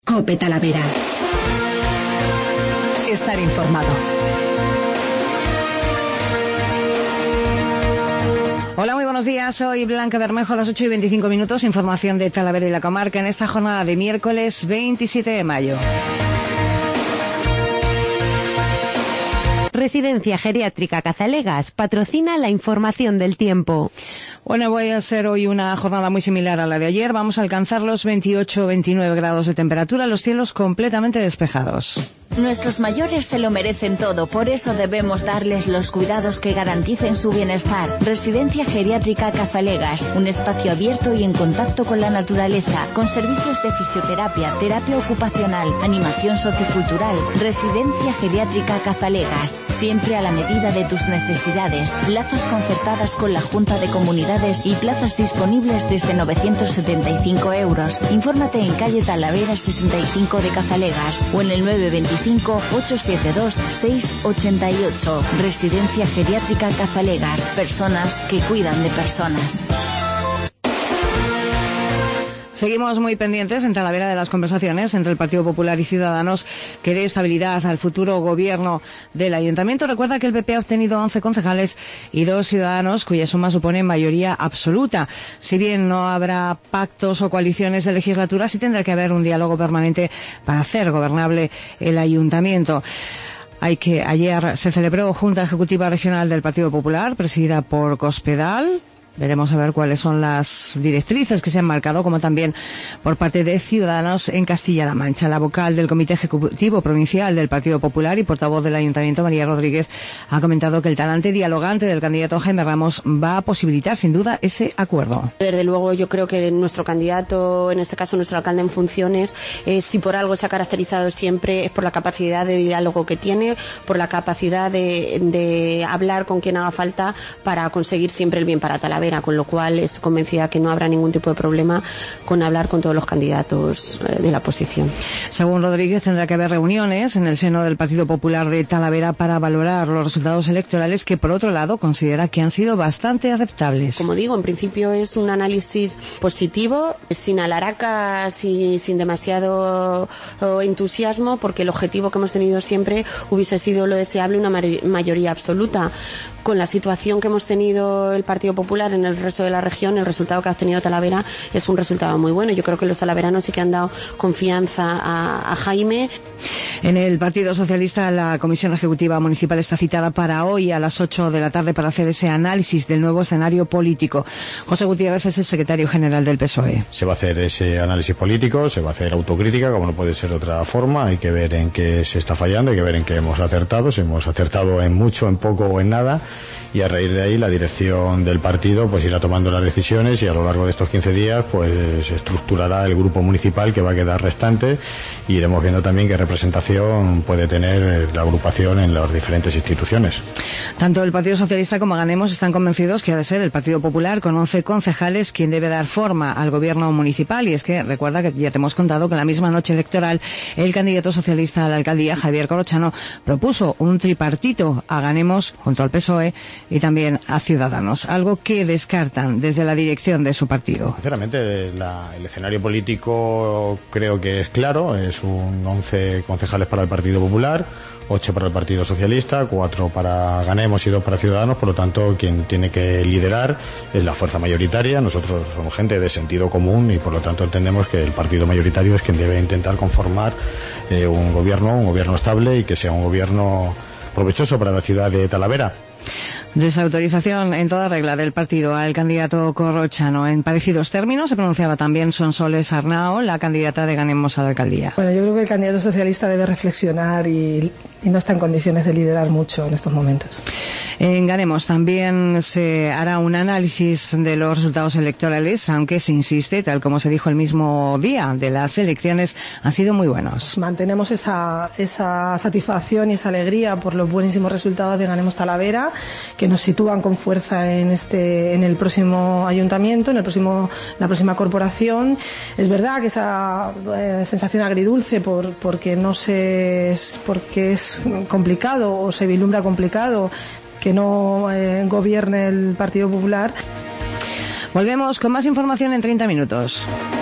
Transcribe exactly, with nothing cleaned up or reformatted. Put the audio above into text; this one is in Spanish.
COPE Talavera. Estar informado. Hola, muy buenos días. Soy Blanca Bermejo, a las ocho y veinticinco minutos. Información de Talavera y la comarca en esta jornada de miércoles veintisiete de mayo. Residencia Geriátrica Cazalegas patrocina la información del tiempo. Bueno, voy a ser hoy una jornada muy similar a la de ayer. Vamos a alcanzar los veintiocho a veintinueve grados de temperatura, los cielos completamente despejados. Nuestros mayores se lo merecen todo, por eso debemos darles los cuidados que garanticen su bienestar. Residencia Geriátrica Cazalegas, un espacio abierto y en contacto con la naturaleza, con servicios de fisioterapia, terapia ocupacional, animación sociocultural. Residencia Geriátrica Cazalegas, siempre a la medida de tus necesidades. Plazas concertadas con la Junta de Comunidades y plazas disponibles desde novecientos setenta y cinco euros. Infórmate en calle Talavera sesenta y cinco de Cazalegas o en el nueve veinticinco ocho siete dos seis ocho ocho. Residencia Geriátrica Cazalegas. Personas que cuidan de personas. Seguimos muy pendientes en Talavera de las conversaciones entre el Partido Popular y Ciudadanos que dé estabilidad al futuro gobierno del Ayuntamiento. Recuerda que el P P ha obtenido once concejales y dos ciudadanos cuya suma supone mayoría absoluta. Si bien no habrá pactos o coaliciones de legislatura, sí tendrá que haber un diálogo permanente para hacer gobernable el Ayuntamiento. Hay que ayer se celebró Junta Ejecutiva Regional del Partido Popular, presidida por Cospedal. Veremos a ver cuáles son las directrices que se han marcado, como también por parte de Ciudadanos en Castilla-La Mancha. La vocal del Comité Ejecutivo Provincial del Partido Popular y portavoz del Ayuntamiento, María Rodríguez, ha comentado que el talante dialogante del candidato Jaime Ramos va a posibilitar, sin duda, ese acuerdo. Desde luego, yo creo que nuestro candidato, en este caso nuestro alcalde en funciones, eh, si por algo se ha caracterizado siempre es por la capacidad de diálogo que tiene, por la capacidad de, de hablar con quien haga falta para conseguir siempre el bien para Talavera. Con lo cual estoy convencida que no habrá ningún tipo de problema con hablar con todos los candidatos de la oposición. Según Rodríguez, tendrá que haber reuniones en el seno del Partido Popular de Talavera para valorar los resultados electorales que, por otro lado, considera que han sido bastante aceptables. Como digo, en principio es un análisis positivo, sin alaracas y sin demasiado entusiasmo, porque el objetivo que hemos tenido siempre hubiese sido lo deseable, una mayoría absoluta. Con la situación que hemos tenido el Partido Popular en el resto de la región, el resultado que ha obtenido Talavera es un resultado muy bueno. Yo creo que los talaveranos sí que han dado confianza a, a Jaime. En el Partido Socialista, la Comisión Ejecutiva Municipal está citada para hoy a las ocho de la tarde para hacer ese análisis del nuevo escenario político. José Gutiérrez es el secretario general del P S O E. Se va a hacer ese análisis político, se va a hacer autocrítica, como no puede ser de otra forma. Hay que ver en qué se está fallando, hay que ver en qué hemos acertado, si hemos acertado en mucho, en poco o en nada. Y a raíz de ahí la dirección del partido pues irá tomando las decisiones y a lo largo de estos quince días pues se estructurará el grupo municipal que va a quedar restante y iremos viendo también qué representación puede tener la agrupación en las diferentes instituciones. Tanto el Partido Socialista como Ganemos están convencidos que ha de ser el Partido Popular con once concejales quien debe dar forma al gobierno municipal, y es que recuerda que ya te hemos contado que la misma noche electoral el candidato socialista a la alcaldía, Javier Corochano, propuso un tripartito a Ganemos junto al P S O E y también a Ciudadanos, algo que descartan desde la dirección de su partido. Sinceramente, la, el escenario político creo que es claro, es un once concejales para el Partido Popular, ocho para el Partido Socialista, cuatro para Ganemos y dos para Ciudadanos, por lo tanto quien tiene que liderar es la fuerza mayoritaria. Nosotros somos gente de sentido común y por lo tanto entendemos que el partido mayoritario es quien debe intentar conformar eh, un gobierno, un gobierno estable y que sea un gobierno provechoso para la ciudad de Talavera. Desautorización en toda regla del partido al candidato Corochano. En parecidos términos se pronunciaba también Sonsoles Arnao, la candidata de Ganemos a la alcaldía. Bueno, yo creo que el candidato socialista debe reflexionar y, y no está en condiciones de liderar mucho en estos momentos. En Ganemos también se hará un análisis de los resultados electorales, aunque se insiste, tal como se dijo el mismo día de las elecciones, han sido muy buenos. Mantenemos esa, esa satisfacción y esa alegría por los buenísimos resultados de Ganemos Talavera, que nos sitúan con fuerza en este, en el próximo ayuntamiento, en el próximo, la próxima corporación. Es verdad que esa eh, sensación agridulce por, porque no se, porque es complicado o se vislumbra complicado que no eh, gobierne el Partido Popular. Volvemos con más información en treinta minutos.